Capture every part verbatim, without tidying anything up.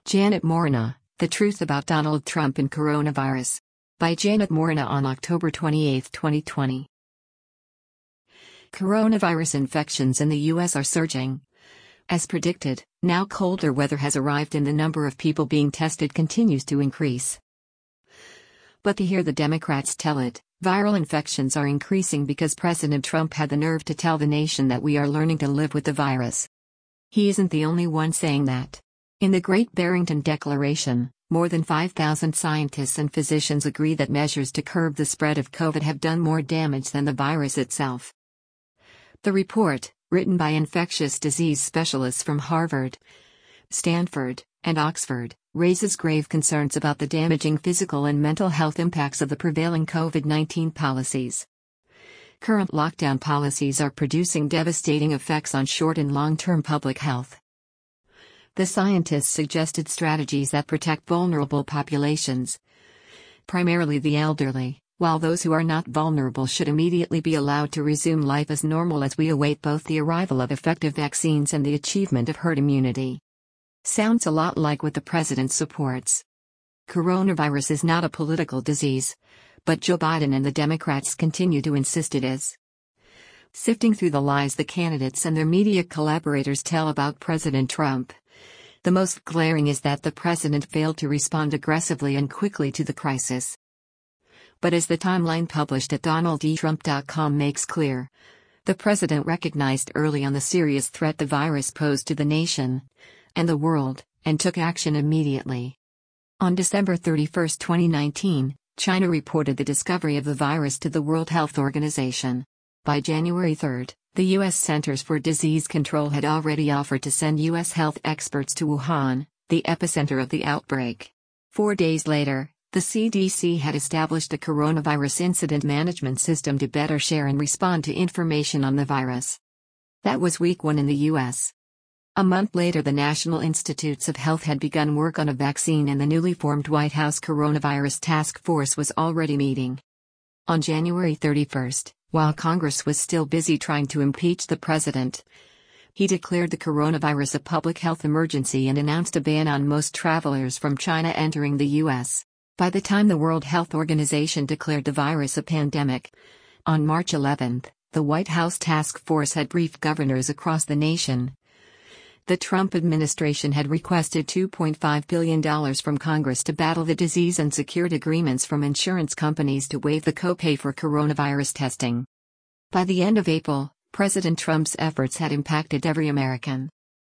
Janet Morna, The Truth About Donald Trump and Coronavirus. By Janet Morna on October twenty-eighth, twenty twenty. Coronavirus infections in the U S are surging. As predicted, now colder weather has arrived and the number of people being tested continues to increase. But to hear the Democrats tell it, viral infections are increasing because President Trump had the nerve to tell the nation that we are learning to live with the virus. He isn't the only one saying that. In the Great Barrington Declaration, more than five thousand scientists and physicians agree that measures to curb the spread of COVID have done more damage than the virus itself. The report, written by infectious disease specialists from Harvard, Stanford, and Oxford, raises grave concerns about the damaging physical and mental health impacts of the prevailing COVID nineteen policies. Current lockdown policies are producing devastating effects on short and long-term public health. The scientists suggested strategies that protect vulnerable populations, primarily the elderly, while those who are not vulnerable should immediately be allowed to resume life as normal as we await both the arrival of effective vaccines and the achievement of herd immunity. Sounds a lot like what the president supports. Coronavirus is not a political disease, but Joe Biden and the Democrats continue to insist it is. Sifting through the lies the candidates and their media collaborators tell about President Trump, the most glaring is that the president failed to respond aggressively and quickly to the crisis. But as the timeline published at donald d trump dot com makes clear, the president recognized early on the serious threat the virus posed to the nation and the world, and took action immediately. On December thirty-first, twenty nineteen, China reported the discovery of the virus to the World Health Organization. By January third, the U S Centers for Disease Control had already offered to send U S health experts to Wuhan, the epicenter of the outbreak. Four days later, the C D C had established a coronavirus incident management system to better share and respond to information on the virus. That was week one in the U S. A month later, the National Institutes of Health had begun work on a vaccine and the newly formed White House Coronavirus Task Force was already meeting. On January thirty-first, while Congress was still busy trying to impeach the president, he declared the coronavirus a public health emergency and announced a ban on most travelers from China entering the U S. By the time the World Health Organization declared the virus a pandemic, on March eleventh, the White House Task Force had briefed governors across the nation. The Trump administration had requested two point five billion dollars from Congress to battle the disease and secured agreements from insurance companies to waive the copay for coronavirus testing. By the end of April, President Trump's efforts had impacted every American.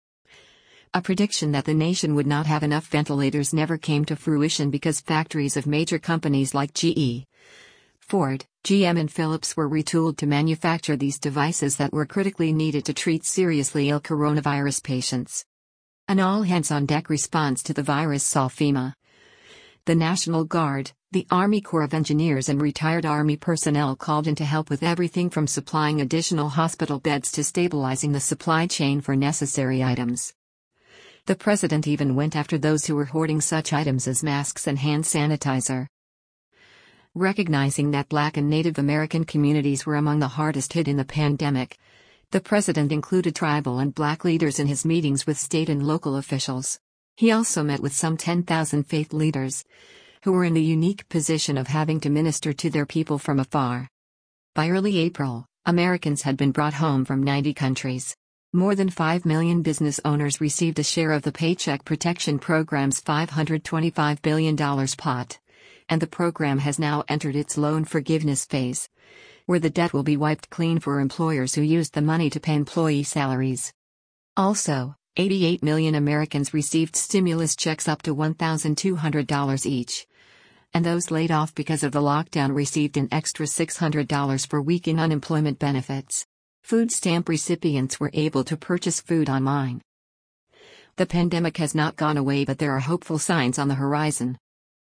A prediction that the nation would not have enough ventilators never came to fruition because factories of major companies like G E, Ford, G M and Philips were retooled to manufacture these devices that were critically needed to treat seriously ill coronavirus patients. An all-hands-on-deck response to the virus saw FEMA, the National Guard, the Army Corps of Engineers and retired Army personnel called in to help with everything from supplying additional hospital beds to stabilizing the supply chain for necessary items. The president even went after those who were hoarding such items as masks and hand sanitizer. Recognizing that Black and Native American communities were among the hardest hit in the pandemic, the president included tribal and Black leaders in his meetings with state and local officials. He also met with some ten thousand faith leaders, who were in the unique position of having to minister to their people from afar. By early April, Americans had been brought home from ninety countries. More than five million business owners received a share of the Paycheck Protection Program's five hundred twenty-five billion dollars pot. And the program has now entered its loan forgiveness phase, where the debt will be wiped clean for employers who used the money to pay employee salaries. Also, eighty-eight million Americans received stimulus checks up to one thousand two hundred dollars each. And those laid off because of the lockdown received an extra six hundred dollars per week in unemployment benefits. Food stamp recipients were able to purchase food online. The pandemic has not gone away, but there are hopeful signs on the horizon.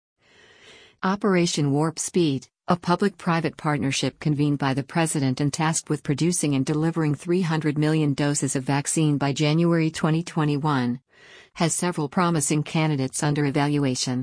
Operation Warp Speed, a public-private partnership convened by the president and tasked with producing and delivering three hundred million doses of vaccine by January twenty twenty-one, has several promising candidates under evaluation.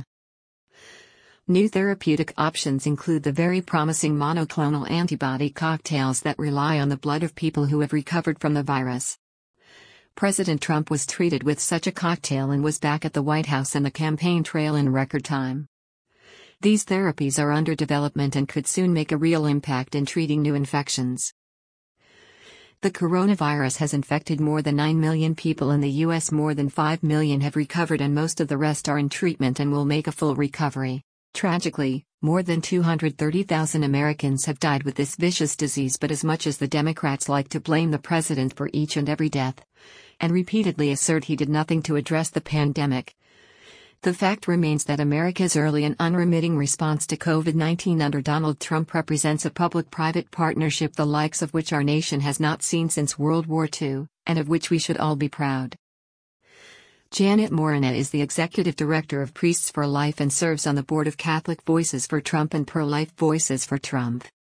New therapeutic options include the very promising monoclonal antibody cocktails that rely on the blood of people who have recovered from the virus. President Trump was treated with such a cocktail and was back at the White House and the campaign trail in record time. These therapies are under development and could soon make a real impact in treating new infections. The coronavirus has infected more than nine million people in the U S. More than five million have recovered and most of the rest are in treatment and will make a full recovery. Tragically, more than two hundred thirty thousand Americans have died with this vicious disease, but as much as the Democrats like to blame the president for each and every death, and repeatedly assert he did nothing to address the pandemic, the fact remains that America's early and unremitting response to COVID nineteen under Donald Trump represents a public-private partnership the likes of which our nation has not seen since World War Two, and of which we should all be proud. Janet Morinet is the executive director of Priests for Life and serves on the board of Catholic Voices for Trump and Pro-Life Voices for Trump.